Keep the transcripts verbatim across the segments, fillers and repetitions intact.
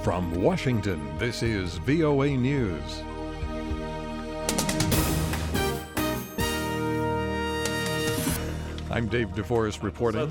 From Washington, this is V O A News. I'm Dave DeForest reporting.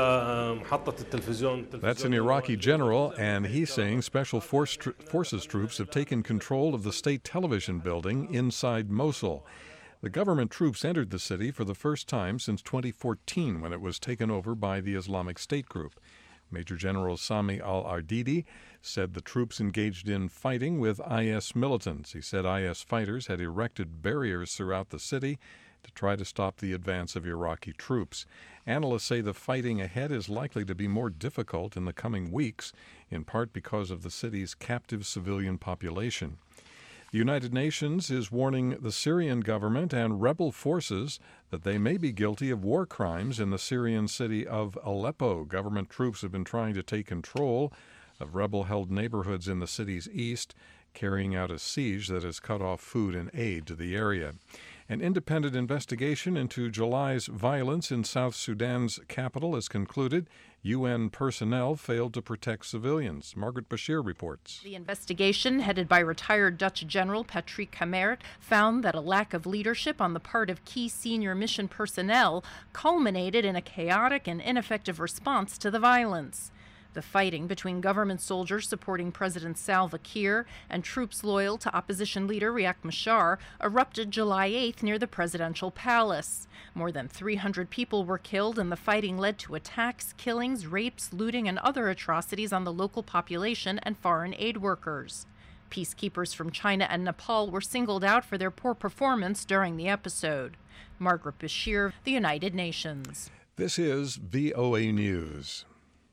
That's an Iraqi general, and he's saying Special Force tr- Forces troops have taken control of the state television building inside Mosul. The government troops entered the city for the first time since twenty fourteen, when it was taken over by the Islamic State group. Major General Sami al-Ardidi said the troops engaged in fighting with I S militants. He said I S fighters had erected barriers throughout the city to try to stop the advance of Iraqi troops. Analysts say the fighting ahead is likely to be more difficult in the coming weeks, in part because of the city's captive civilian population. The United Nations is warning the Syrian government and rebel forces that they may be guilty of war crimes in the Syrian city of Aleppo. Government troops have been trying to take control of rebel-held neighborhoods in the city's east, carrying out a siege that has cut off food and aid to the area. An independent investigation into July's violence in South Sudan's capital has concluded U N personnel failed to protect civilians. Margaret Bashir reports. The investigation, headed by retired Dutch General Patrick Kamerhe, found that a lack of leadership on the part of key senior mission personnel culminated in a chaotic and ineffective response to the violence. The fighting between government soldiers supporting President Salva Kiir and troops loyal to opposition leader Riek Machar erupted July eighth near the presidential palace. More than three hundred people were killed, and the fighting led to attacks, killings, rapes, looting, and other atrocities on the local population and foreign aid workers. Peacekeepers from China and Nepal were singled out for their poor performance during the episode. Margaret Bashir, The United Nations. This is V O A News.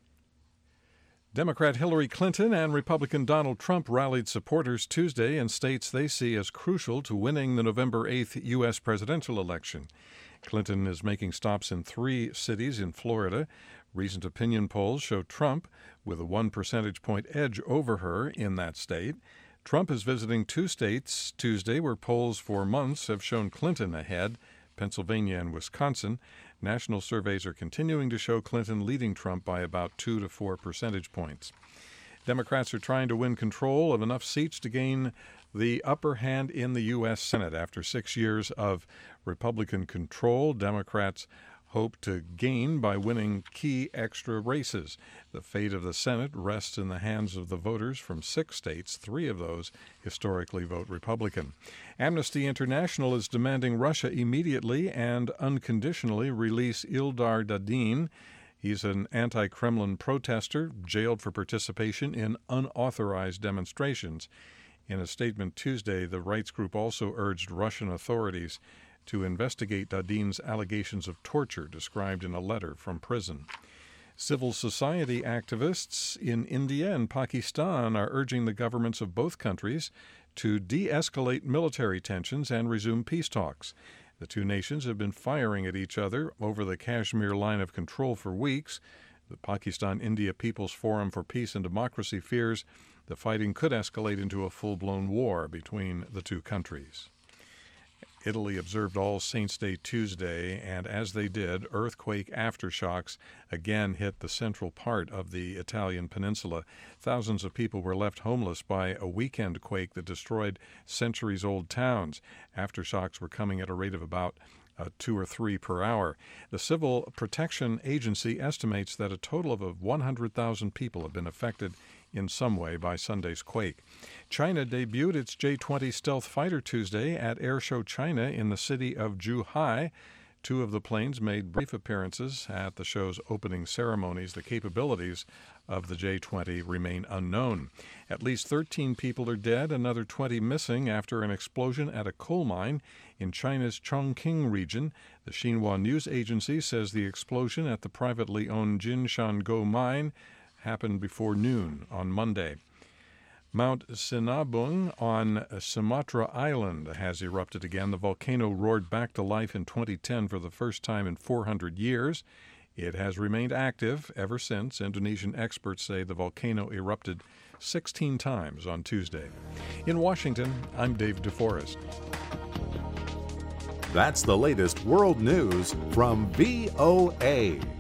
Democrat Hillary Clinton and Republican Donald Trump rallied supporters Tuesday in states they see as crucial to winning the November eighth U S presidential election. Clinton is making stops in three cities in Florida. Recent opinion polls show Trump with a one percentage point edge over her in that state. Trump is visiting two states Tuesday where polls for months have shown Clinton ahead, Pennsylvania and Wisconsin. National surveys are continuing to show Clinton leading Trump by about two to four percentage points. Democrats are trying to win control of enough seats to gain the upper hand in the U S Senate. After six years of Republican control, Democrats hope to gain by winning key extra races. The fate of the Senate rests in the hands of the voters from six states. Three of those historically vote Republican. Amnesty International is demanding Russia immediately and unconditionally release Ildar Dadin. He's an anti-Kremlin protester jailed for participation in unauthorized demonstrations. In a statement Tuesday, the rights group also urged Russian authorities to investigate Dadin's allegations of torture described in a letter from prison. Civil society activists in India and Pakistan are urging the governments of both countries to de-escalate military tensions and resume peace talks. The two nations have been firing at each other over the Kashmir line of control for weeks. The Pakistan-India People's Forum for Peace and Democracy fears the fighting could escalate into a full-blown war between the two countries. Italy observed All Saints' Day Tuesday, and as they did, earthquake aftershocks again hit the central part of the Italian peninsula. Thousands of people were left homeless by a weekend quake that destroyed centuries-old towns. Aftershocks were coming at a rate of about uh, two or three per hour. The Civil Protection Agency estimates that a total of one hundred thousand people have been affected in some way by Sunday's quake. China debuted its J twenty stealth fighter Tuesday at Airshow China in the city of Zhuhai. Two of the planes made brief appearances at the show's opening ceremonies. The capabilities of the J twenty remain unknown. At least thirteen people are dead, another twenty missing after an explosion at a coal mine in China's Chongqing region. The Xinhua news agency says the explosion at the privately owned Jinshango mine happened before noon on Monday. Mount Sinabung on Sumatra Island has erupted again. The volcano roared back to life in twenty ten for the first time in four hundred years. It has remained active ever since. Indonesian experts say the volcano erupted sixteen times on Tuesday. In Washington, I'm Dave DeForest. That's the latest world news from V O A.